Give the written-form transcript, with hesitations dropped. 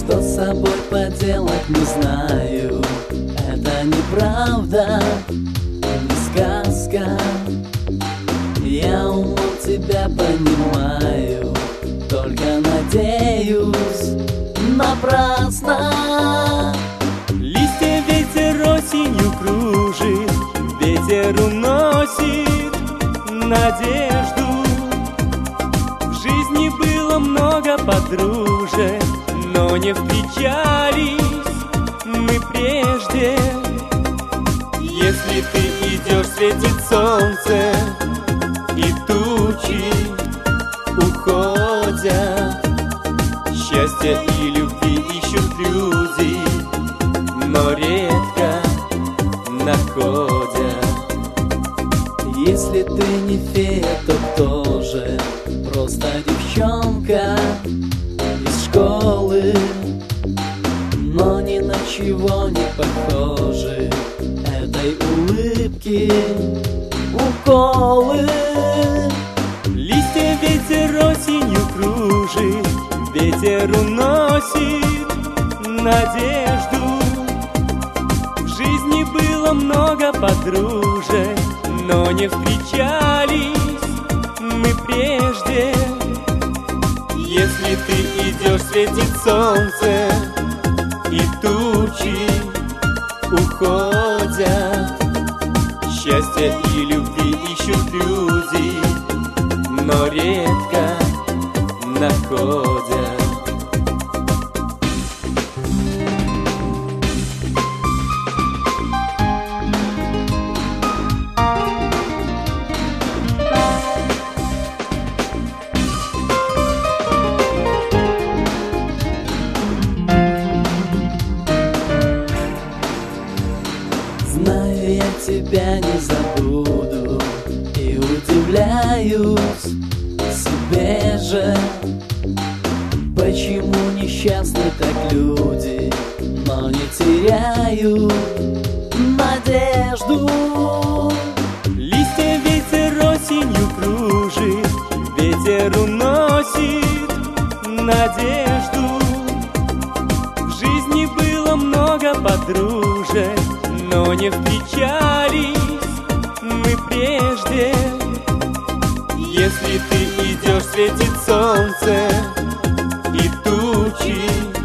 Что с собой поделать, не знаю. Это неправда, не сказка. Я умом тебя понимаю, только надеюсь напрасно. Листья ветер осенью кружит, ветер уносит надежду. В жизни было много подружек, но не встречались мы прежде. Если ты идешь, светит солнце, и тучи уходят. Счастья и любви ищут люди, но редко находят. Если ты не фея, то тоже просто девчонка из школы, но ни на чего не похожи этой улыбки уколы. Листья ветер осенью кружит, ветер уносит надежду. В жизни было много подружек, но не встречались мы прежде. Если ты идешь, светит солнце, и тучи уходят. Счастья и любви ищут люди, но редко находят. Знаю, я тебя не забуду и удивляюсь себе же, почему несчастны так люди, но не теряют надежду. Листья ветер осенью кружит, ветер уносит надежду. В жизни было много подружек, но не встречались мы прежде. Если ты идешь, светит солнце, и тучи